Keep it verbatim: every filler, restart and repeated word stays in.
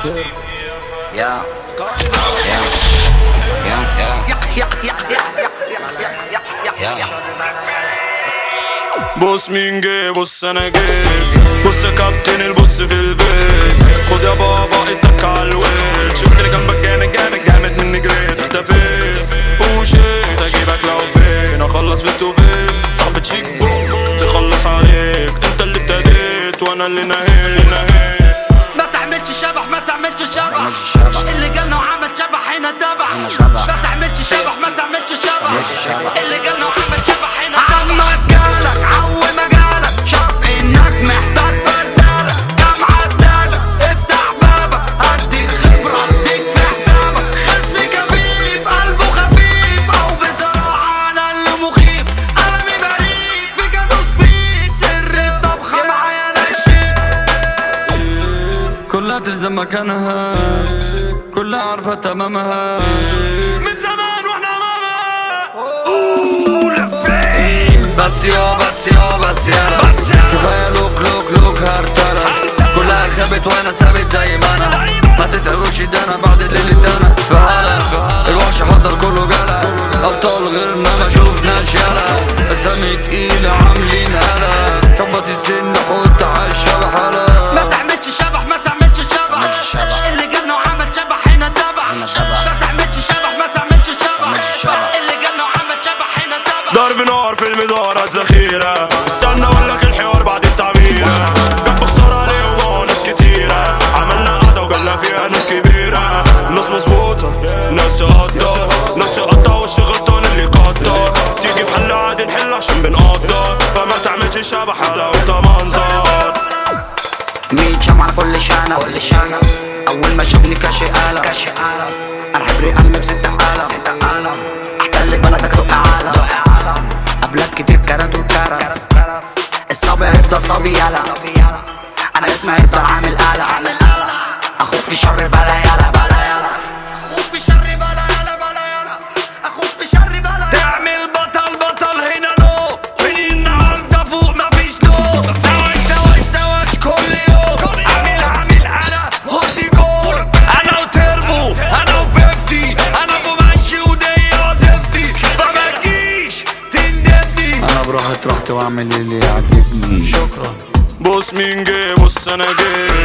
يا يا يا يا يا بص مين جه، بص انا جيت، بص يا كابتن البص في البيت، خد يا بابا اتك على الويت، شفتني جنبك جامد جامد جامد مني جريت، اختفيت ومشيت اجيبك لو فين، اخلص فيس تو فيس صاحبة شيك بوم بوم تخلص عليك، انت اللي ابتديت وانا اللي نهيت نهيت. ما تعملش شبح ما تعملش شبح اللي جالنا وعمل شبح هنا دبح، ما تعملش شبح ما تعملش شبح اللي جالنا وعمل شبح هنا دبح. عمك جالك عو مجالك شاف انك محتاج فدالك، كام عدالك افتح بابك هديك خبرة اديك في حسابك، خصمي كفيف قلبه خفيف او بصراحة انا اللي مخيف، قلمي بريء فيك ادوس فيك سر الطبخة معايا نشيف. كلها تلزم مكانها كلها عارفة تمامها من زمان واحنا ماما ولفين بس يا بس يا بس يا بس يا كفاية لوك لوك لوك هرتلة كلها خابت وانا ثابت زي ما انا، ما تتقلوش ده انا بعد الليل انا في هلا الوحش حضر كله جلا، ابطال غيرنا ما شوفناش يلا، اسامي تقيلة عاملين قلق، شبط السن حط عالشبح هلا. ما تعملش شبح ما تعملش شبح اللي جالنا وعمل شبح هنا دبح، ما تعملش شبح ما تعملش شبح اللي جالنا وعمل شبح هنا دبح. ضرب نار في المدارات ذخيرة، استنى اقولك الحوار بعد التعميرة، جنب خسارة عليه ناس كتيرة، عملنا قعدة وجالنا فيها ناس كبيرة، ناس مظبوطة ناس تقدر، ناس تقطع وش غلطان اللي قدر، تيجي في حل عادي نحل عشان بنقدر، فما تعملش شبح هذا وانت منظر. ميت شمعة كل شانة كل شانة أول ما شافني كاشي قلم كاشي قلم أنا حبري قلبي بستة قلم ستة قلم أحتل بلدك دق عالم دق عالم قبلك كتير كرت وكرف الصبي هيفضل صبي يلا أنا اسمي هيفضل عامل قلق أخوك في شر بلا يلا بلا يلا اخوك في شر بلا يلا بلا يلا اخوك في شر بلا. تعمل بطل بطل هنا نو من النهارده فوق مفيش نو، دواش دواش دواش كل يوم عامل عامل انا هودي جول، انا وتربو انا وفيفتي انا ابو منشي ودي وظيفتي، فما تجيش تندبني انا بروح رحت واعمل اللي يعجبني. شكرا. بص مين جه، بص انا جيت،